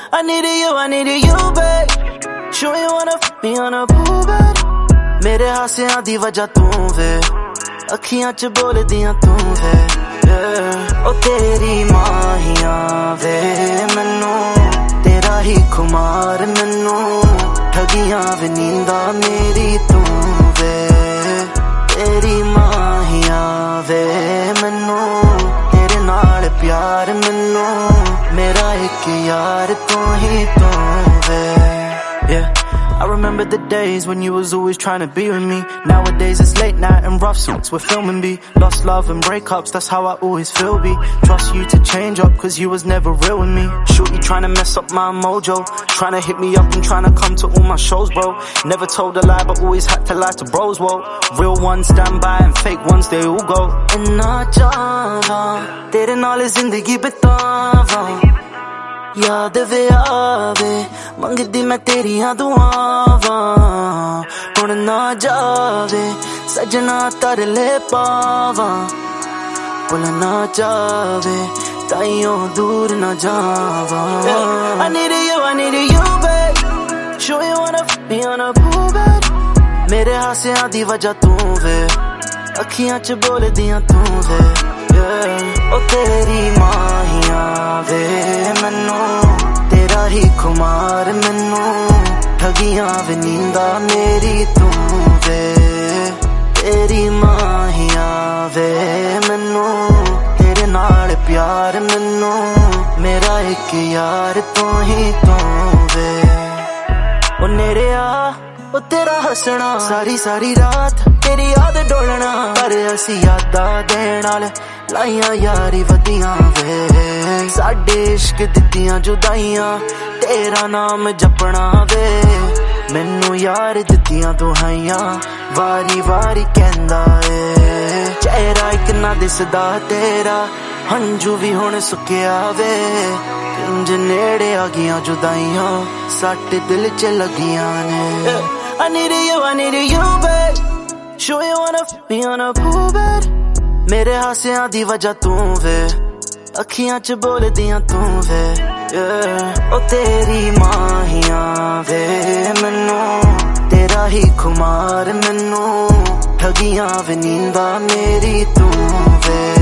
I needed you, babe. Sure you wanna fuck me on a pool bed. मेरे हासियां दी वजह तू वे, अखियां च बोलदियां तू वे, ओ तेरी माहियां वे मैनू, तेरा ही खुमार मैनू, ठगियां वे नींदा मेरी तू वे, तेरी माहियां वे मैनू, तेरे नाल प्यार मैनू, मेरा एक यार तू ही तू वे. Yeah, I remember the days when you was always trying to be with me. Nowadays it's late night and rough suits we're filming be. Lost love and breakups, that's how I always feel be. Trust you to change up cause you was never real with me. Shorty trying to mess up my mojo, trying to hit me up and trying to come to all my shows, bro. Never told a lie but always had to lie to bros, whoa. Real ones stand by and fake ones they all go. Inna chahva tere naal zindagi bitava, याद वे आवे मंगदी मैं तेरियां दुआवां, हुण ना जावे सजना तरले पावां, भुल ना जावे ताइयों दूर ना जावां. I needed you, babe. Sure you wanna fuck me on a pool bed. मेरे हासियां दी वजह तू वे, अखियां च बोलदियां तू वे, ओ तेरी माहियां वे मैनू, तेरा ही खुमार मैनू, ठगियां वे नींदा मेरी तू वे, तेरी माहियां वे मैनू, तेरे नाल प्यार मैनू, मेरा एक यार तू ही तू वे. ओ नेड़े आ ओ तेरा हसना, सारी सारी रात तेरी याद डोलना, पर असी यादां देण नाल लाइयां यारी वदियां वे, साडे इश्क दित्तियां जुदाइयां, तेरा नाम जपना वे, मैनू यार दित्तियां दुहाइयां, वारी वारी कहंदा ए, चेहरा इक ना दिसदा तेरा, हंजू भी हुण सुक्या वे, इंज नेड़े आ गईयां जुदाइयां, सट दिल च लगियां ने. I needed you, babe. Sure you wanna fuck me on a pool bed. मेरे हासियां दी वजह तू वे, अखियां च बोलदियां तू वे, ओ तेरी माहियां वे मैनू, तेरा ही खुमार मैनू, ठगियां वे नींदा मेरी तू वे.